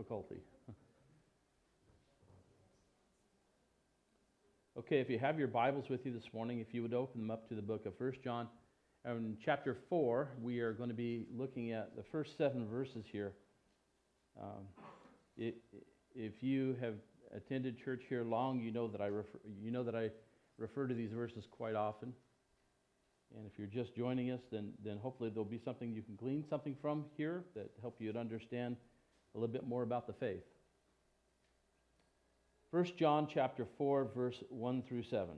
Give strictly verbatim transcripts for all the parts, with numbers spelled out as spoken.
difficulty. Okay, if you have your Bibles with you this morning, if you would open them up to the book of First John. In chapter four, we are going to be looking at the first seven verses here. Um, it, if you have attended church here long, you know that I refer, you know that I refer to these verses quite often. And if you're just joining us, then then hopefully there'll be something you can glean something from here that help you to understand a little bit more about the faith. First John chapter four, verse one through seven.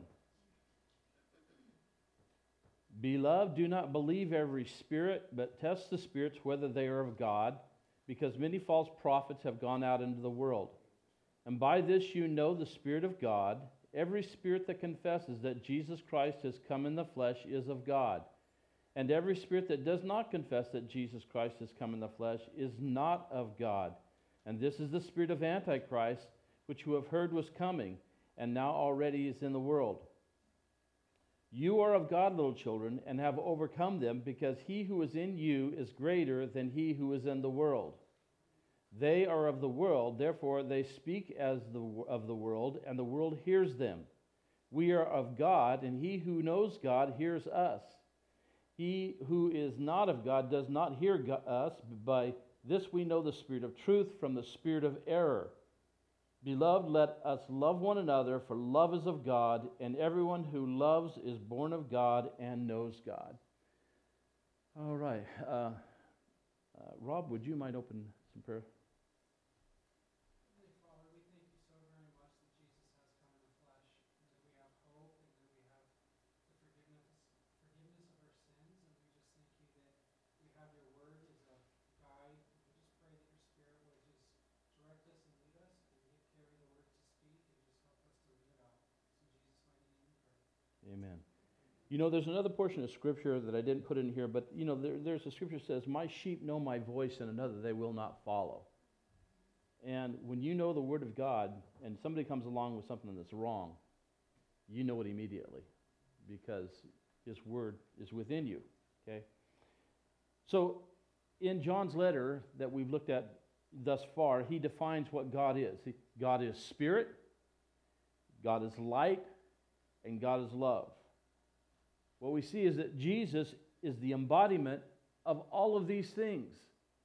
Beloved, do not believe every spirit, but test the spirits whether they are of God, because many false prophets have gone out into the world. And by this you know the Spirit of God. Every spirit that confesses that Jesus Christ has come in the flesh is of God. And every spirit that does not confess that Jesus Christ has come in the flesh is not of God. And this is the spirit of Antichrist, which you have heard was coming, and now already is in the world. You are of God, little children, and have overcome them, because he who is in you is greater than he who is in the world. They are of the world, therefore they speak as the, of the world, and the world hears them. We are of God, and he who knows God hears us. He who is not of God does not hear God, us. By this we know the spirit of truth from the spirit of error. Beloved, let us love one another, for love is of God, and everyone who loves is born of God and knows God. All right. Uh, uh, Rob, would you mind open some prayer? Amen. You know, there's another portion of Scripture that I didn't put in here, but, you know, there, there's a Scripture that says, my sheep know my voice, and another they will not follow. And when you know the Word of God, and somebody comes along with something that's wrong, you know it immediately, because His Word is within you, okay? So, in John's letter that we've looked at thus far, he defines what God is. He, God is Spirit, God is light, and God is love. What we see is that Jesus is the embodiment of all of these things.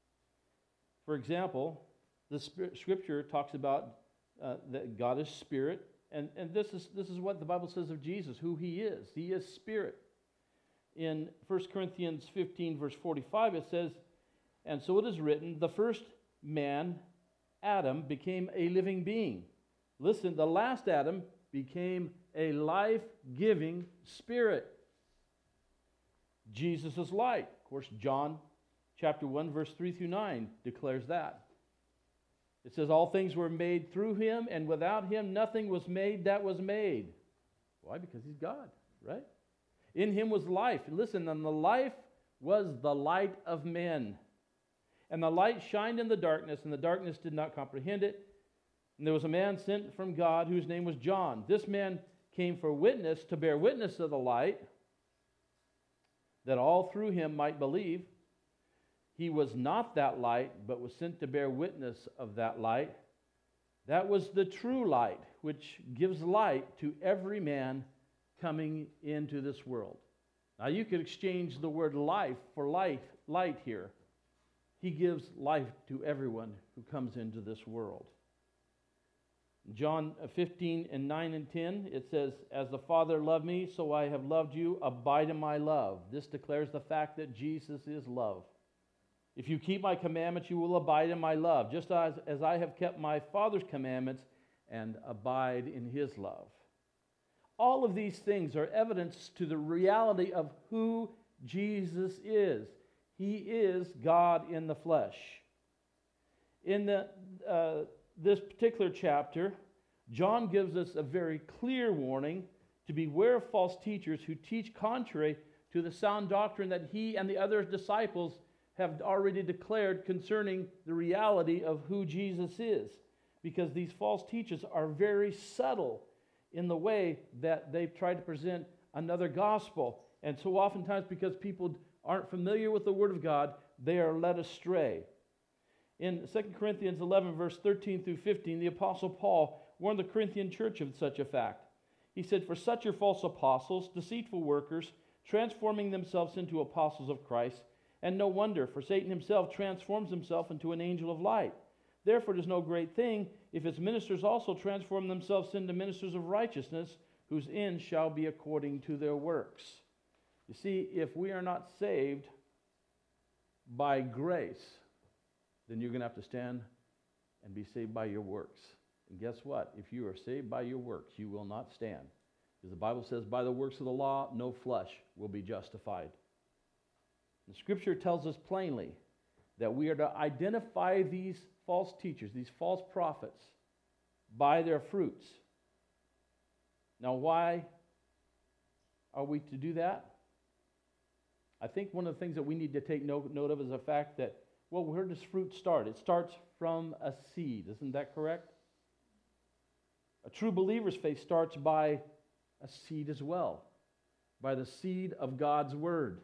For example, the Scripture talks about uh, that God is Spirit, and, and this is this is what the Bible says of Jesus, who He is. He is Spirit. In First Corinthians fifteen, verse forty-five, it says, and so it is written, the first man, Adam, became a living being. Listen, the last Adam became a life-giving spirit. Jesus is light. Of course, John chapter one, verse three through nine declares that. It says, all things were made through him, and without him nothing was made that was made. Why? Because he's God, right? In him was life. And listen, and the life was the light of men. And the light shined in the darkness, and the darkness did not comprehend it. And there was a man sent from God whose name was John. This man came for witness, to bear witness of the light, that all through him might believe. He was not that light, but was sent to bear witness of that light. That was the true light, which gives light to every man coming into this world. Now you could exchange the word life for light, light here. He gives life to everyone who comes into this world. John fifteen and nine and ten, it says, as the Father loved me, so I have loved you, abide in my love. This declares the fact that Jesus is love. If you keep my commandments, you will abide in my love, just as, as I have kept my Father's commandments and abide in his love. All of these things are evidence to the reality of who Jesus is. He is God in the flesh. In the uh, this particular chapter, John gives us a very clear warning to beware of false teachers who teach contrary to the sound doctrine that he and the other disciples have already declared concerning the reality of who Jesus is. Because these false teachers are very subtle in the way that they try to present another gospel. And so oftentimes, because people aren't familiar with the Word of God, they are led astray. In Second Corinthians eleven, verse thirteen through fifteen, the Apostle Paul warned the Corinthian church of such a fact. He said, "For such are false apostles, deceitful workers, transforming themselves into apostles of Christ. And no wonder, for Satan himself transforms himself into an angel of light. Therefore it is no great thing if his ministers also transform themselves into ministers of righteousness, whose end shall be according to their works." You see, if we are not saved by grace, then you're going to have to stand and be saved by your works. And guess what? If you are saved by your works, you will not stand. Because the Bible says, by the works of the law, no flesh will be justified. The Scripture tells us plainly that we are to identify these false teachers, these false prophets, by their fruits. Now, why are we to do that? I think one of the things that we need to take note, note of is the fact that, well, where does fruit start? It starts from a seed. Isn't that correct? A true believer's faith starts by a seed as well, by the seed of God's Word.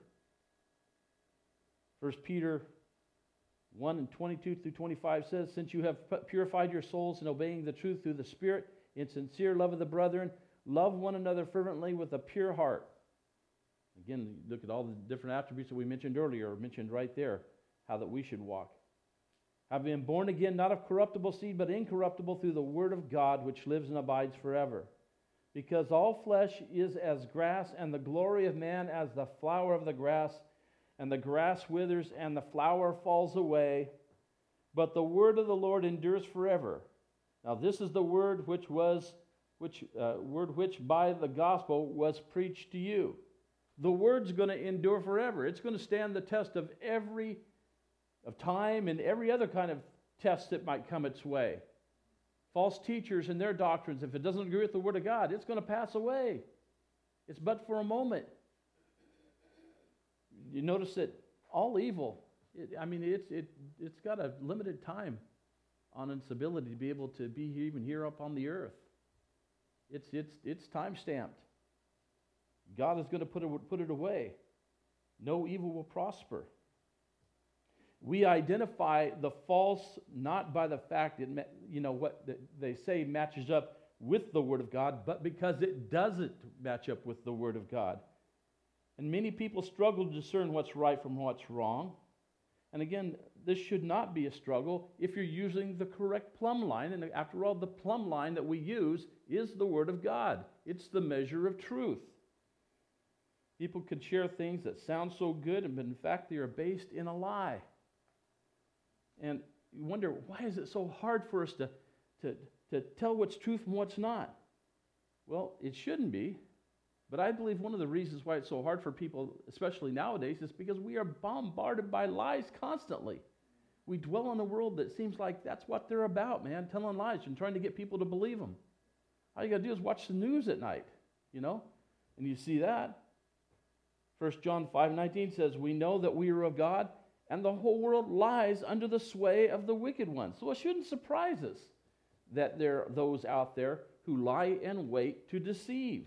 First Peter one and twenty-two through twenty-five says, "Since you have purified your souls in obeying the truth through the Spirit, in sincere love of the brethren, love one another fervently with a pure heart." Again, look at all the different attributes that we mentioned earlier, mentioned right there, how that we should walk. "Have been born again, not of corruptible seed, but incorruptible, through the word of God, which lives and abides forever. Because all flesh is as grass, and the glory of man as the flower of the grass. And the grass withers, and the flower falls away. But the word of the Lord endures forever. Now this is the word which was, which uh, word which by the gospel was preached to you." The word's going to endure forever. It's going to stand the test of every of time and every other kind of test that might come its way. False teachers and their doctrines, if it doesn't agree with the Word of God, it's going to pass away. It's but for a moment. You notice that all evil, it, I mean, it's it it's got a limited time on its ability to be able to be here, even here up on the earth. It's it's it's time stamped. God is going to put it put it away. No evil will prosper. We identify the false not by the fact that, you know, what they say matches up with the Word of God, but because it doesn't match up with the Word of God. And many people struggle to discern what's right from what's wrong. And again, this should not be a struggle if you're using the correct plumb line. And after all, the plumb line that we use is the Word of God. It's the measure of truth. People can share things that sound so good, but in fact they are based in a lie. And you wonder, why is it so hard for us to, to, to tell what's true from what's not? Well, it shouldn't be. But I believe one of the reasons why it's so hard for people, especially nowadays, is because we are bombarded by lies constantly. We dwell in a world that seems like that's what they're about, man, telling lies and trying to get people to believe them. All you got to do is watch the news at night, you know, and you see that. First John five nineteen says, "We know that we are of God, and the whole world lies under the sway of the wicked one." So it shouldn't surprise us that there are those out there who lie in wait to deceive.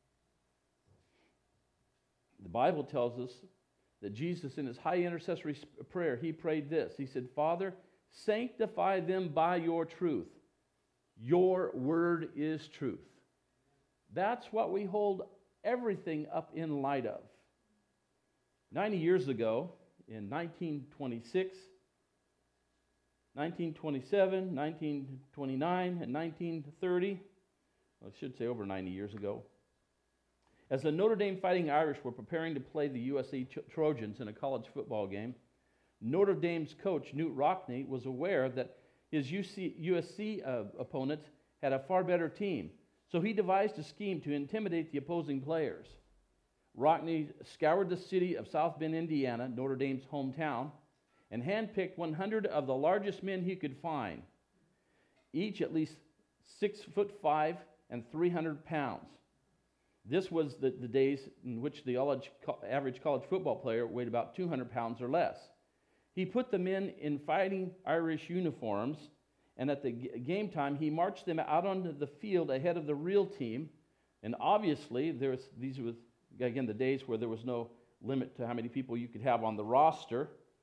The Bible tells us that Jesus, in his high intercessory prayer, he prayed this. He said, "Father, sanctify them by your truth. Your word is truth." That's what we hold everything up in light of. Ninety years ago, in nineteen twenty-six, nineteen twenty-seven, nineteen twenty-nine, and nineteen thirty, well, I should say over ninety years ago, as the Notre Dame Fighting Irish were preparing to play the U S C Trojans in a college football game, Notre Dame's coach, Knute Rockne, was aware that his U S C uh, opponents had a far better team, so he devised a scheme to intimidate the opposing players. Rockne scoured the city of South Bend, Indiana, Notre Dame's hometown, and handpicked one hundred of the largest men he could find, each at least six foot five and three hundred pounds. This was the, the days in which the average college football player weighed about two hundred pounds or less. He put the men in fighting Irish uniforms, and at the g- game time, he marched them out onto the field ahead of the real team. And obviously, there was, these were, again, the days where there was no limit to how many people you could have on the roster.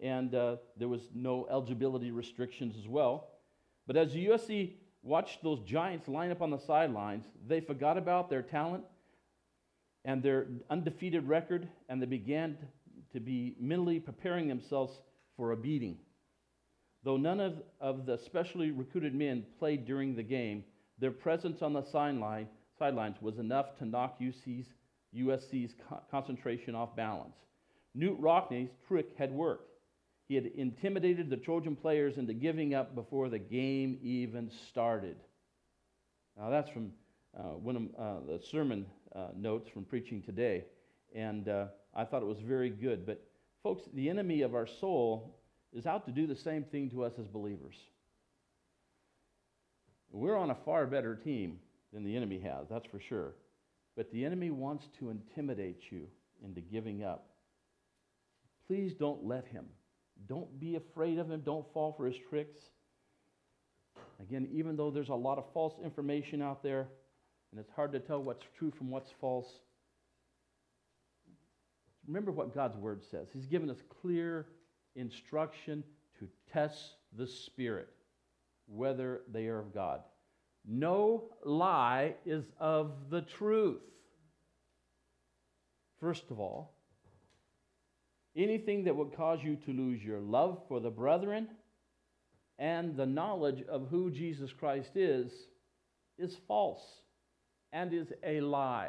and uh, there was no eligibility restrictions as well. But as U S C watched those giants line up on the sidelines, they forgot about their talent and their undefeated record, and they began to be mentally preparing themselves for a beating. Though none of, of the specially recruited men played during the game, their presence on the sideline, sidelines was enough to knock U C's, U S C's co- concentration off balance. Newt Rockney's trick had worked. He had intimidated the Trojan players into giving up before the game even started. Now that's from uh, one of uh, the sermon uh, notes from preaching today, and uh, I thought it was very good. But folks, the enemy of our soul is out to do the same thing to us as believers. We're on a far better team than the enemy has, that's for sure. But the enemy wants to intimidate you into giving up. Please don't let him. Don't be afraid of him. Don't fall for his tricks. Again, even though there's a lot of false information out there, and it's hard to tell what's true from what's false, remember what God's word says. He's given us clear instruction to test the Spirit, whether they are of God. No lie is of the truth. First of all, anything that would cause you to lose your love for the brethren and the knowledge of who Jesus Christ is, is false and is a lie.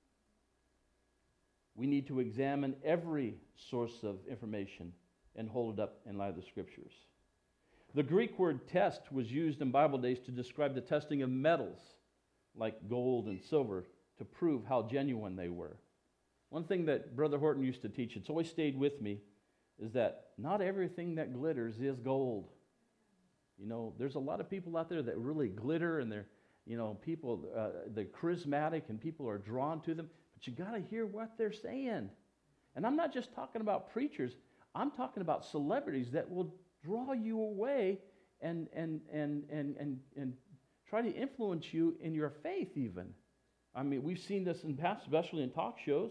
We need to examine every source of information and hold it up in light of the Scriptures. The Greek word test was used in Bible days to describe the testing of metals like gold and silver to prove how genuine they were. One thing that Brother Horton used to teach, it's always stayed with me, is that not everything that glitters is gold. You know, there's a lot of people out there that really glitter, and they're, you know, people, uh, they're charismatic, and people are drawn to them, but you got to hear what they're saying. And I'm not just talking about preachers. I'm talking about celebrities that will draw you away and and and and and, and try to influence you in your faith even. I mean, we've seen this in past, especially in talk shows.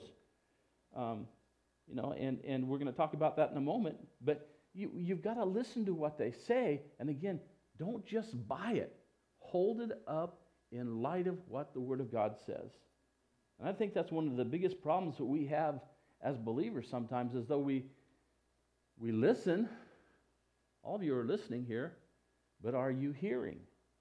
Um, you know, and, and we're going to talk about that in a moment. But you, you've got to listen to what they say. And again, don't just buy it. Hold it up in light of what the Word of God says. And I think that's one of the biggest problems that we have as believers sometimes, is though we we listen. All of you are listening here, but are you hearing?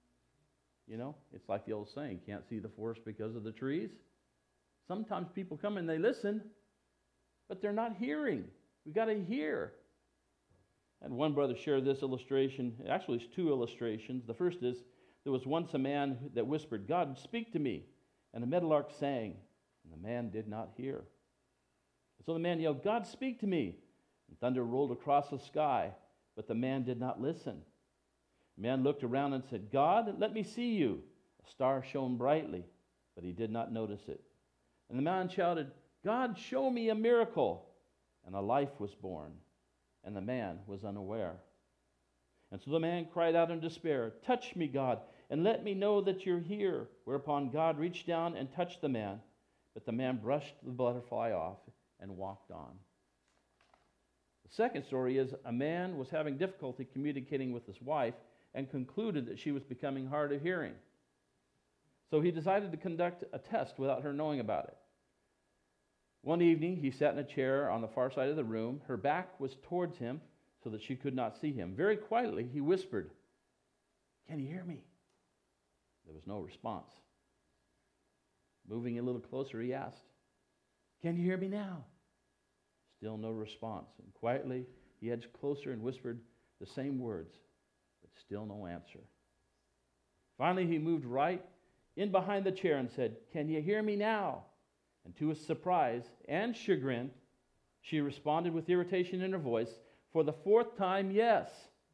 You know, it's like the old saying, can't see the forest because of the trees. Sometimes people come and they listen, but they're not hearing. We've got to hear. And one brother shared this illustration. Actually, it's two illustrations. The first is, there was once a man that whispered, "God, speak to me." And a meadowlark sang, and the man did not hear. And so the man yelled, "God, speak to me." And thunder rolled across the sky, but the man did not listen. The man looked around and said, "God, let me see you." A star shone brightly, but he did not notice it. And the man shouted, "God, show me a miracle." And a life was born, and the man was unaware. And so the man cried out in despair, "Touch me, God, and let me know that you're here." Whereupon God reached down and touched the man, but the man brushed the butterfly off and walked on. The second story is, a man was having difficulty communicating with his wife and concluded that she was becoming hard of hearing. So he decided to conduct a test without her knowing about it. One evening, he sat in a chair on the far side of the room. Her back was towards him so that she could not see him. Very quietly, he whispered, "Can you hear me?" There was no response. Moving a little closer, he asked, "Can you hear me now?" Still no response. And quietly, he edged closer and whispered the same words, but still no answer. Finally, he moved right in behind the chair and said, "Can you hear me now?" And to his surprise and chagrin, she responded with irritation in her voice, for the fourth time, yes.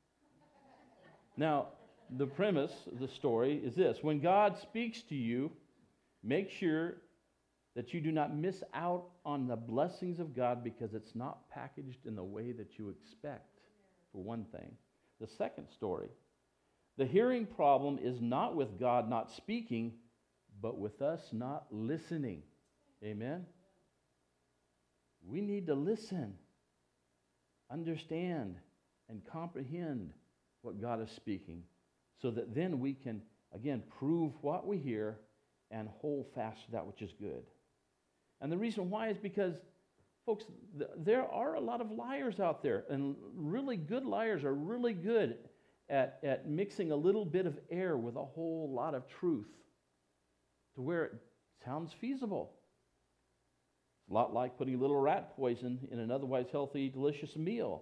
Now, the premise of the story is this: when God speaks to you, make sure that you do not miss out on the blessings of God, because it's not packaged in the way that you expect, for one thing. The second story, the hearing problem is not with God not speaking, but with us not listening. Amen? We need to listen. understand and comprehend what God is speaking, so that then we can, again, prove what we hear and hold fast to that which is good. And the reason why is because, folks, th- there are a lot of liars out there, and really good liars are really good at, at mixing a little bit of air with a whole lot of truth to where it sounds feasible. It's a lot like putting a little rat poison in an otherwise healthy, delicious meal.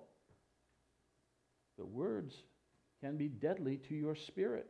But words can be deadly to your spirit.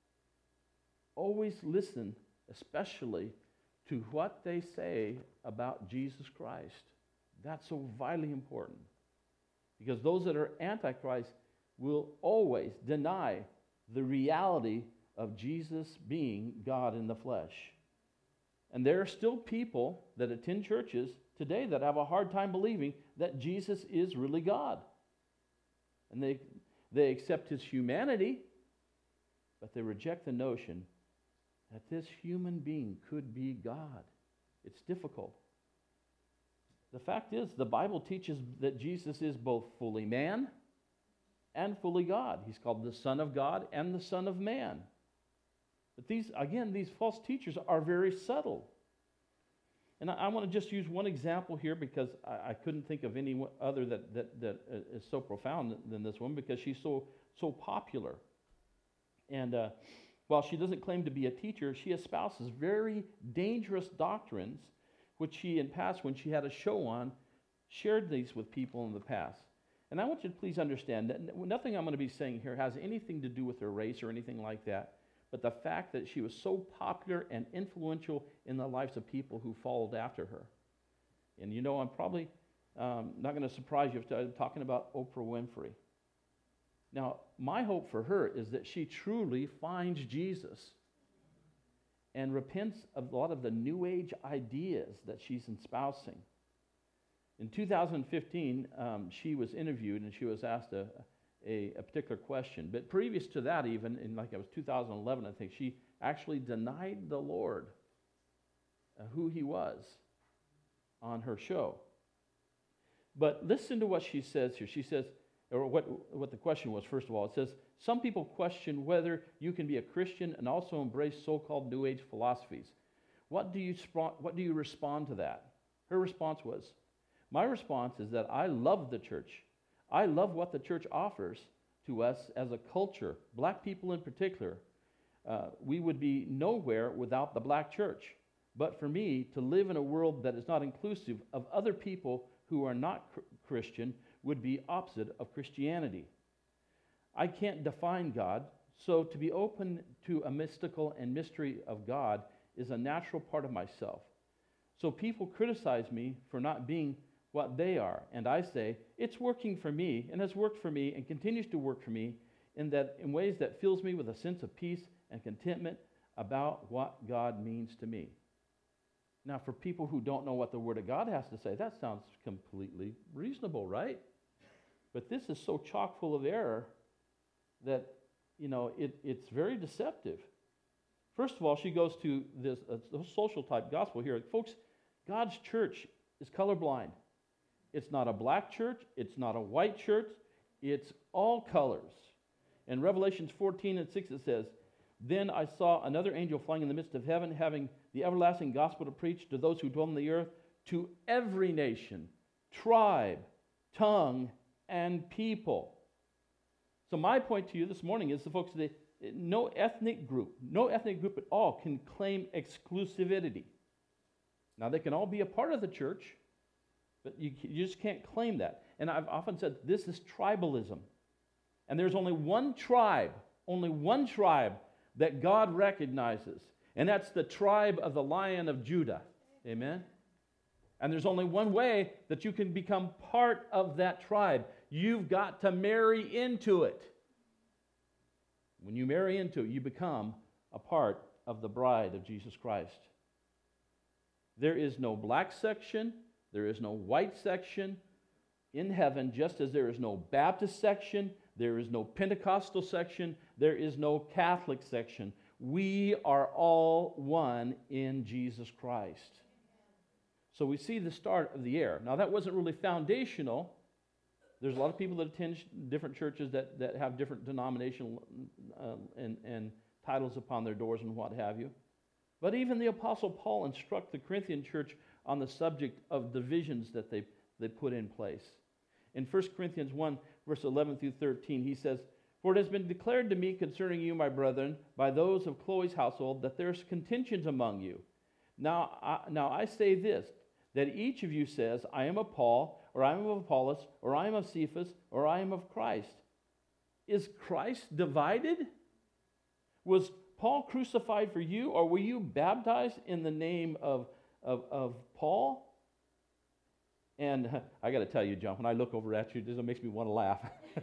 Always listen, especially to what they say about Jesus Christ. That's so vitally important. Because those that are antichrist will always deny the reality of Jesus being God in the flesh. And there are still people that attend churches today that have a hard time believing that Jesus is really God. And they, they accept his humanity, but they reject the notion that this human being could be God. It's difficult. The fact is, the Bible teaches that Jesus is both fully man and fully God. He's called the Son of God and the Son of Man. But these, again, these false teachers are very subtle. And I, I want to just use one example here because I, I couldn't think of any other that, that, that is so profound than this one, because she's so, so popular. And uh, while she doesn't claim to be a teacher, she espouses very dangerous doctrines, which she, in past, when she had a show on, shared these with people in the past. And I want you to please understand that nothing I'm going to be saying here has anything to do with her race or anything like that, but the fact that she was so popular and influential in the lives of people who followed after her. And you know, I'm probably um, not going to surprise you if I'm talking about Oprah Winfrey. Now, my hope for her is that she truly finds Jesus and repents of a lot of the New Age ideas that she's espousing. In two thousand fifteen, um, she was interviewed and she was asked a, a, a particular question. But previous to that, even in like it was two thousand eleven, I think, she actually denied the Lord, uh, who he was, on her show. But listen to what she says here. She says, or what, what the question was, first of all. It says, some people question whether you can be a Christian and also embrace so-called New Age philosophies. What do you, what do you respond to that? Her response was, my response is that I love the church. I love what the church offers to us as a culture, black people in particular. Uh, we would be nowhere without the black church. But for me, to live in a world that is not inclusive of other people who are not cr- Christian would be opposite of Christianity. I can't define God, so to be open to a mystical and mystery of God is a natural part of myself. So people criticize me for not being what they are, and I say, it's working for me, and has worked for me, and continues to work for me in that in ways that fills me with a sense of peace and contentment about what God means to me. Now, for people who don't know what the Word of God has to say, that sounds completely reasonable, right? But this is so chock full of error that, you know, it, it's very deceptive. First of all, she goes to this uh, social type gospel here. Folks, God's church is colorblind. It's not a black church. It's not a white church. It's all colors. In Revelations fourteen and six it says, then I saw another angel flying in the midst of heaven, having the everlasting gospel to preach to those who dwell on the earth, to every nation, tribe, tongue, and people. So my point to you this morning is, the folks, that no ethnic group, no ethnic group at all can claim exclusivity. Now, they can all be a part of the church, but you, you just can't claim that. And I've often said this is tribalism. And there's only one tribe, only one tribe that God recognizes, and that's the tribe of the Lion of Judah. Amen? And there's only one way that you can become part of that tribe. You've got to marry into it. When you marry into it, you become a part of the bride of Jesus Christ. There is no black section, there is no white section in heaven, just as there is no Baptist section, there is no Pentecostal section, there is no Catholic section. We are all one in Jesus Christ. So we see the start of the error. Now, that wasn't really foundational There's a lot of people that attend sh- different churches that, that have different denominational uh, and, and titles upon their doors and what have you. But even the Apostle Paul instructed the Corinthian church on the subject of divisions that they, they put in place. In First Corinthians one, verse eleven through thirteen, he says, "For it has been declared to me concerning you, my brethren, by those of Chloe's household, that there's contentions among you. Now I, now I say this, that each of you says, I am of Paul, or I am of Apollos, or I am of Cephas, or I am of Christ. Is Christ divided? Was Paul crucified for you, or were you baptized in the name of, of, of Paul?" And uh, I got to tell you, John, when I look over at you, this makes me want to laugh.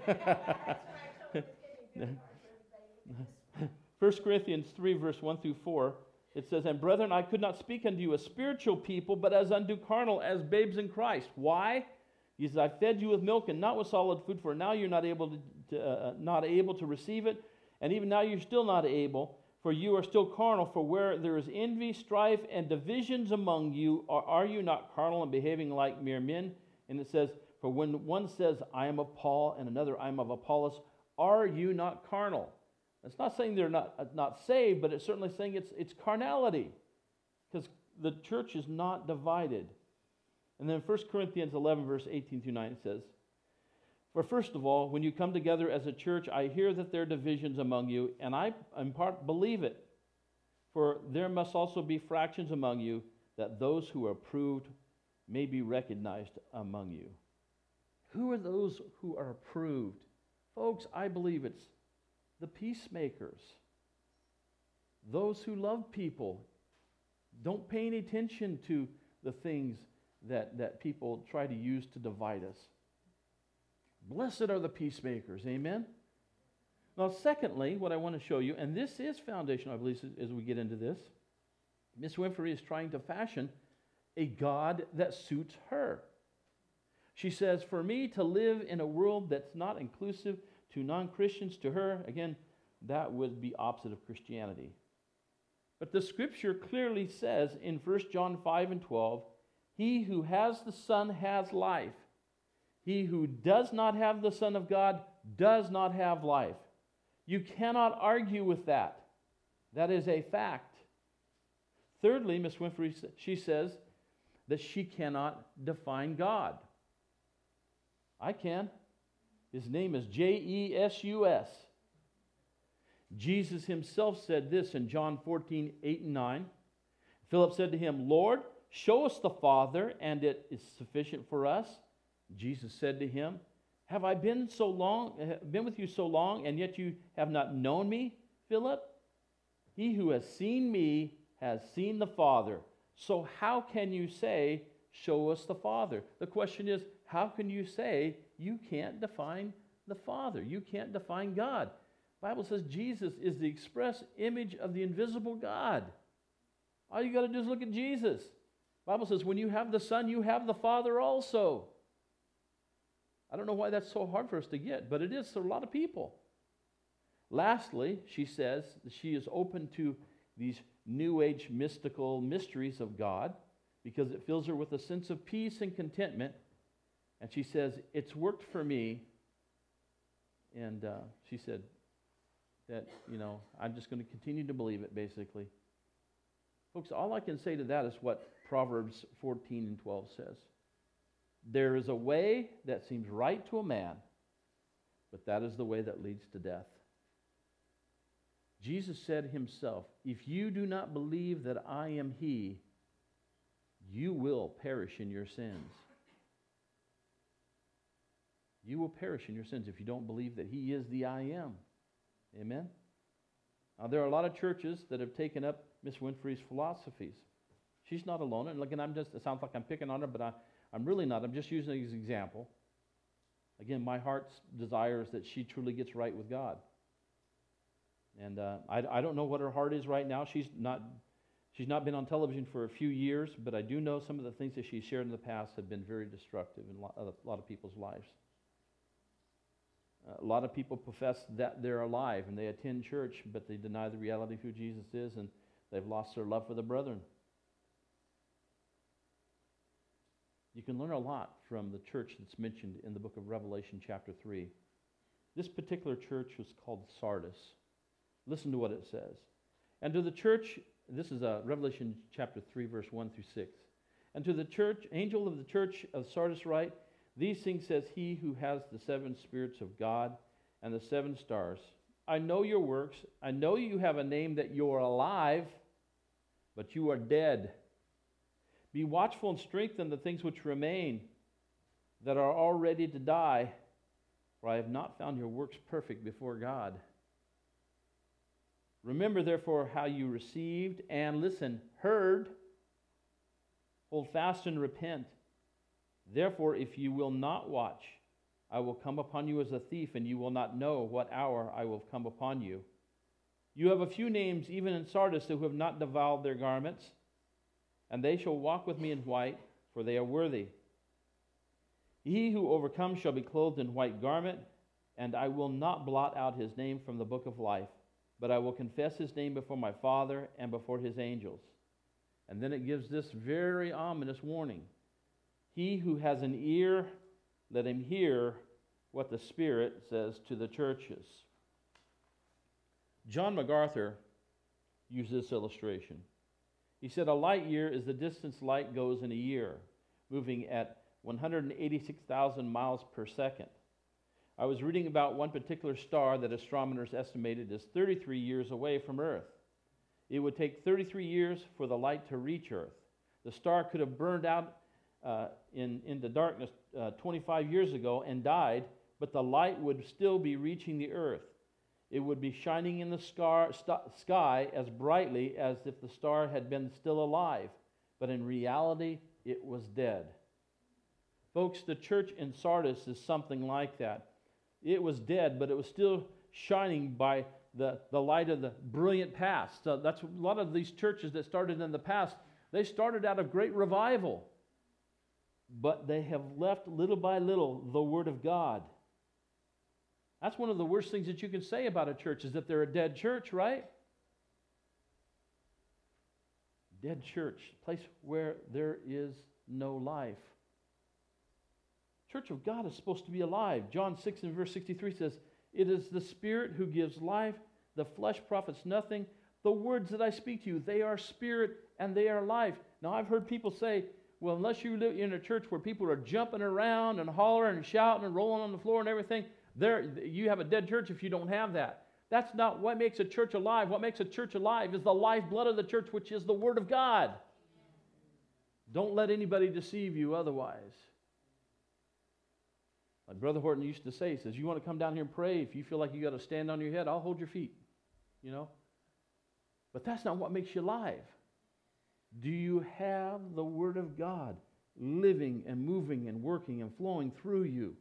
First Corinthians three, verse one through four, it says, "And brethren, I could not speak unto you as spiritual people, but as unto carnal, as babes in Christ." Why? He says, "I fed you with milk and not with solid food, for now you're not able to, to uh, not able to receive it, and even now you're still not able, for you are still carnal. For where there is envy, strife, and divisions among you, are, are you not carnal and behaving like mere men?" And it says, "For when one says, I am of Paul, and another, I am of Apollos, are you not carnal?" It's not saying they're not, not saved, but it's certainly saying it's, it's carnality, because the church is not divided. And then First Corinthians eleven, verse eighteen through nine says, "For first of all, when you come together as a church, I hear that there are divisions among you, and I in part believe it. For there must also be fractions among you, that those who are approved may be recognized among you." Who are those who are approved? Folks, I believe it's the peacemakers, those who love people, don't pay any attention to the things that, that people try to use to divide us. Blessed are the peacemakers, amen? Now, secondly, what I want to show you, and this is foundational, I believe, as we get into this, Miss Winfrey is trying to fashion a God that suits her. She says, "For me to live in a world that's not inclusive to non-Christians, to her," again, that would be opposite of Christianity. But the Scripture clearly says in First John five and twelve, "He who has the Son has life. He who does not have the Son of God does not have life." You cannot argue with that. That is a fact. Thirdly, Miss Winfrey, she says that she cannot define God. I can. His name is J E S U S. Jesus himself said this in John fourteen, eight and nine. Philip said to him, "Lord, show us the Father, and it is sufficient for us." Jesus said to him, "Have I been so long, been with you so long, and yet you have not known me, Philip? He who has seen me has seen the Father. So how can you say, 'Show us the Father'?" The question is, how can you say you can't define the Father? You can't define God. The Bible says Jesus is the express image of the invisible God. All you got to do is look at Jesus. The Bible says when you have the Son, you have the Father also. I don't know why that's so hard for us to get, but it is for a lot of people. Lastly, she says that she is open to these New Age mystical mysteries of God because it fills her with a sense of peace and contentment. And she says, "It's worked for me." And uh, she said that, you know, I'm just going to continue to believe it, basically. Folks, all I can say to that is what Proverbs fourteen and twelve says. "There is a way that seems right to a man, but that is the way that leads to death." Jesus said himself, "If you do not believe that I am He, you will perish in your sins." You will perish in your sins if you don't believe that He is the I Am. Amen? Now, there are a lot of churches that have taken up Miss Winfrey's philosophies. She's not alone. And again, I'm just, it sounds like I'm picking on her, but I, I'm really not. I'm just using it as an example. Again, my heart's desire is that she truly gets right with God. And uh, I, I don't know what her heart is right now. She's not, she's not been on television for a few years, but I do know some of the things that she's shared in the past have been very destructive in a lot of, a lot of people's lives. Uh, a lot of people profess that they're alive and they attend church, but they deny the reality of who Jesus is, and they've lost their love for the brethren. You can learn a lot from the church that's mentioned in the book of Revelation chapter three. This particular church was called Sardis. Listen to what it says. And to the church, this is uh, Revelation chapter three, verse one through six. And to the church, angel of the church of Sardis write, these things says he who has the seven spirits of God and the seven stars. I know your works. I know you have a name that you are alive, but you are dead. Be watchful and strengthen the things which remain that are all ready to die, for I have not found your works perfect before God. Remember, therefore, how you received and, listen, heard. Hold fast and repent. Therefore, if you will not watch, I will come upon you as a thief, and you will not know what hour I will come upon you. You have a few names, even in Sardis, who have not defiled their garments, and they shall walk with me in white, for they are worthy. He who overcomes shall be clothed in white garment, and I will not blot out his name from the book of life, but I will confess his name before my Father and before his angels. And then it gives this very ominous warning. He who has an ear, let him hear what the Spirit says to the churches. John MacArthur used this illustration. He said, a light year is the distance light goes in a year, moving at one hundred eighty-six thousand miles per second. I was reading about one particular star that astronomers estimated is thirty-three years away from Earth. It would take thirty-three years for the light to reach Earth. The star could have burned out uh, in, in the darkness uh, twenty-five years ago and died, but the light would still be reaching the Earth. It would be shining in the scar, st- sky as brightly as if the star had been still alive, but in reality, it was dead. Folks, the church in Sardis is something like that. It was dead, but it was still shining by the, the light of the brilliant past. So that's a lot of these churches that started in the past. They started out of great revival, but they have left little by little the Word of God. That's one of the worst things that you can say about a church, is that they're a dead church, right? Dead church, a place where there is no life. Church of God is supposed to be alive. John six and verse sixty-three says, it is the Spirit who gives life. The flesh profits nothing. The words that I speak to you, they are spirit and they are life. Now, I've heard people say, well, unless you live in a church where people are jumping around and hollering and shouting and rolling on the floor and everything, there you have a dead church if you don't have that. That's not what makes a church alive. What makes a church alive is the lifeblood of the church, which is the Word of God. Don't let anybody deceive you otherwise. Like Brother Horton used to say, he says, you want to come down here and pray, if you feel like you got to stand on your head, I'll hold your feet. You know? But that's not what makes you alive. Do you have the Word of God living and moving and working and flowing through you?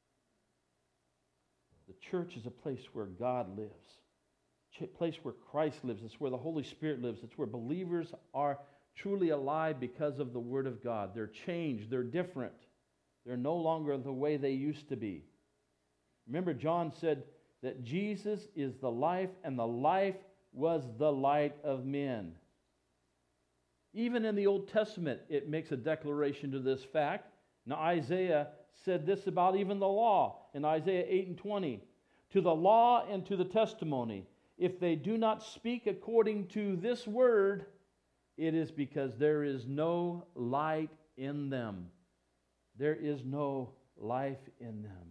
The church is a place where God lives. A place where Christ lives. It's where the Holy Spirit lives. It's where believers are truly alive because of the Word of God. They're changed. They're different. They're no longer the way they used to be. Remember, John said that Jesus is the life, and the life was the light of men. Even in the Old Testament, it makes a declaration to this fact. Now, Isaiah said this about even the law in Isaiah eight and twenty. To the law and to the testimony, if they do not speak according to this word, it is because there is no light in them. There is no life in them.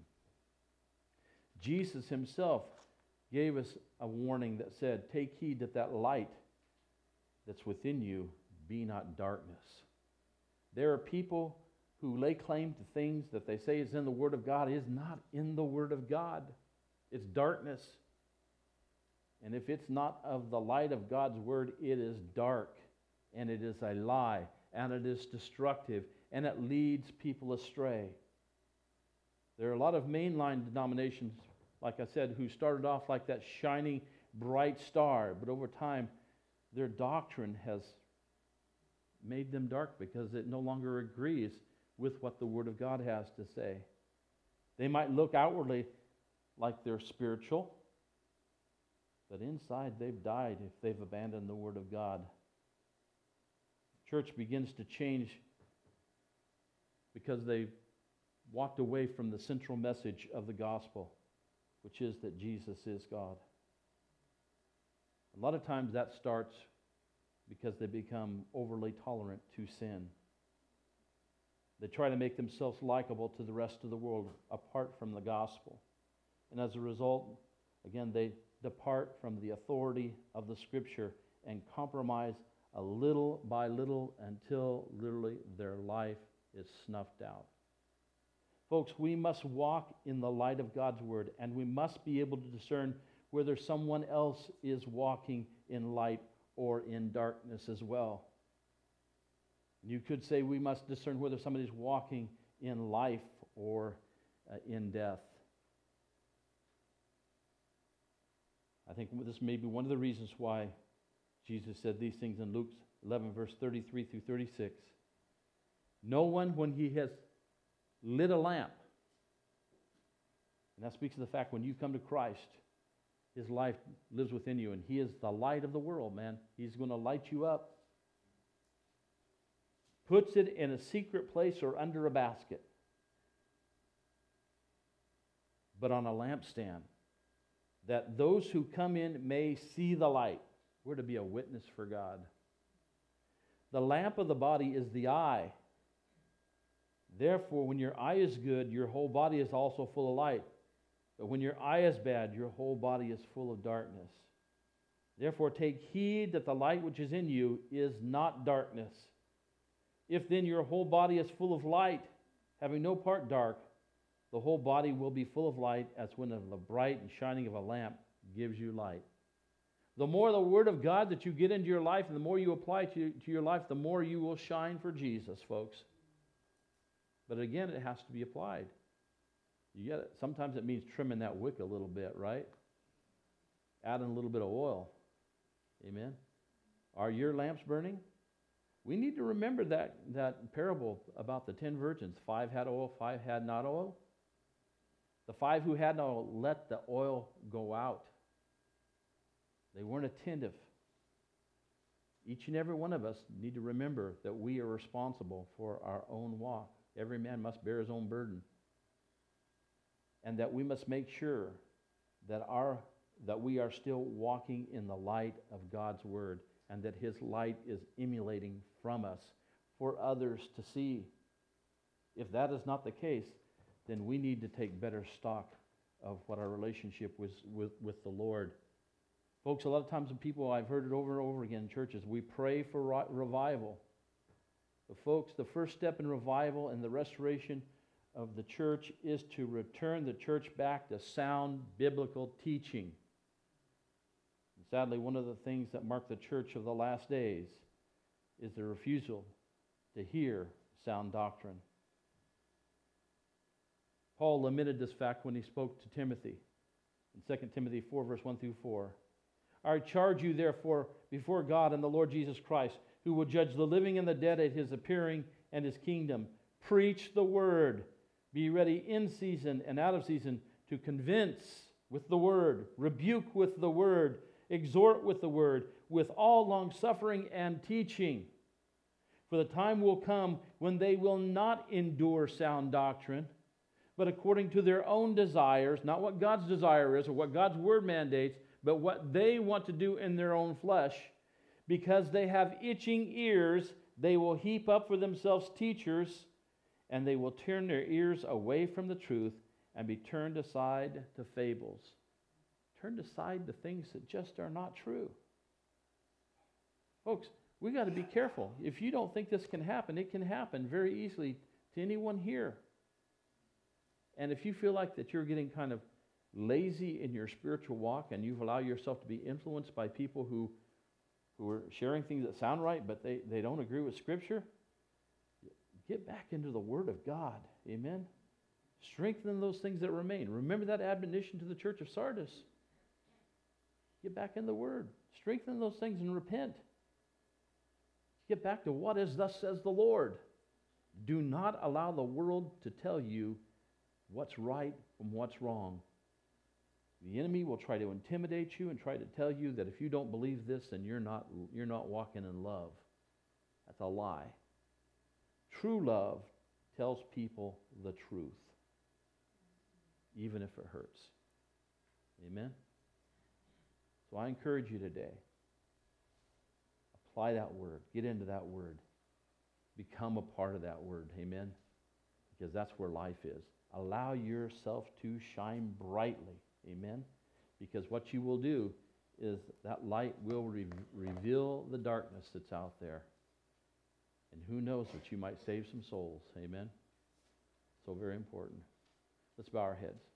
Jesus himself gave us a warning that said, take heed that that light that's within you be not darkness. There are people who lay claim to things that they say is in the Word of God is not in the Word of God. It's darkness. And if it's not of the light of God's Word, it is dark, and it is a lie, and it is destructive, and it leads people astray. There are a lot of mainline denominations, like I said, who started off like that shining, bright star, but over time, their doctrine has made them dark because it no longer agrees with what the Word of God has to say. They might look outwardly like they're spiritual, but inside they've died if they've abandoned the Word of God. Church begins to change because they walked away from the central message of the gospel, which is that Jesus is God. A lot of times that starts because they become overly tolerant to sin. They try to make themselves likable to the rest of the world apart from the gospel. And as a result, again, they depart from the authority of the Scripture and compromise a little by little until literally their life is snuffed out. Folks, we must walk in the light of God's Word, and we must be able to discern whether someone else is walking in light or in darkness as well. You could say we must discern whether somebody's walking in life or uh, in death. I think this may be one of the reasons why Jesus said these things in Luke eleven, verse thirty-three through thirty-six. No one, when he has lit a lamp, and that speaks to the fact when you come to Christ, His life lives within you, and He is the light of the world, man. He's going to light you up. Puts it in a secret place or under a basket, but on a lampstand, that those who come in may see the light. We're to be a witness for God. The lamp of the body is the eye. Therefore, when your eye is good, your whole body is also full of light. But when your eye is bad, your whole body is full of darkness. Therefore, take heed that the light which is in you is not darkness. If then your whole body is full of light, having no part dark, the whole body will be full of light, as when the bright and shining of a lamp gives you light. The more the Word of God that you get into your life, and the more you apply to, to your life, the more you will shine for Jesus, folks. But again, it has to be applied. You get it. Sometimes it means trimming that wick a little bit, right? Adding a little bit of oil. Amen. Are your lamps burning? We need to remember that, that parable about the ten virgins. Five had oil, five had not oil. The five who had no oil let the oil go out. They weren't attentive. Each and every one of us need to remember that we are responsible for our own walk. Every man must bear his own burden. And that we must make sure that our that we are still walking in the light of God's Word, and that His light is emanating from us for others to see. If that is not the case, then we need to take better stock of what our relationship was with, with the Lord. Folks, a lot of times when people, I've heard it over and over again in churches, we pray for ri- revival. But folks, the first step in revival and the restoration of the church is to return the church back to sound biblical teaching. And sadly, one of the things that mark the church of the last days is the refusal to hear sound doctrine. Paul lamented this fact when he spoke to Timothy in Second Timothy four, verse one through four. I charge you, therefore, before God and the Lord Jesus Christ, who will judge the living and the dead at His appearing and His kingdom. Preach the word. Be ready in season and out of season to convince with the word, rebuke with the word, exhort with the word, with all long-suffering and teaching. For the time will come when they will not endure sound doctrine, but according to their own desires, not what God's desire is or what God's word mandates, but what they want to do in their own flesh. Because they have itching ears, they will heap up for themselves teachers, and they will turn their ears away from the truth and be turned aside to fables. Turned aside to things that just are not true. Folks, we got to be careful. If you don't think this can happen, it can happen very easily to anyone here. And if you feel like that you're getting kind of lazy in your spiritual walk and you've allowed yourself to be influenced by people who, who are sharing things that sound right, but they, they don't agree with Scripture, get back into the Word of God. Amen? Strengthen those things that remain. Remember that admonition to the church of Sardis. Get back in the Word. Strengthen those things and repent. Get back to what is thus says the Lord. Do not allow the world to tell you what's right from what's wrong. The enemy will try to intimidate you and try to tell you that if you don't believe this, then you're not, you're not walking in love. That's a lie. True love tells people the truth, even if it hurts. Amen? So I encourage you today, apply that word. Get into that word. Become a part of that word. Amen? Because that's where life is. Allow yourself to shine brightly. Amen? Because what you will do is that light will re- reveal the darkness that's out there. And who knows that you might save some souls. Amen? So very important. Let's bow our heads.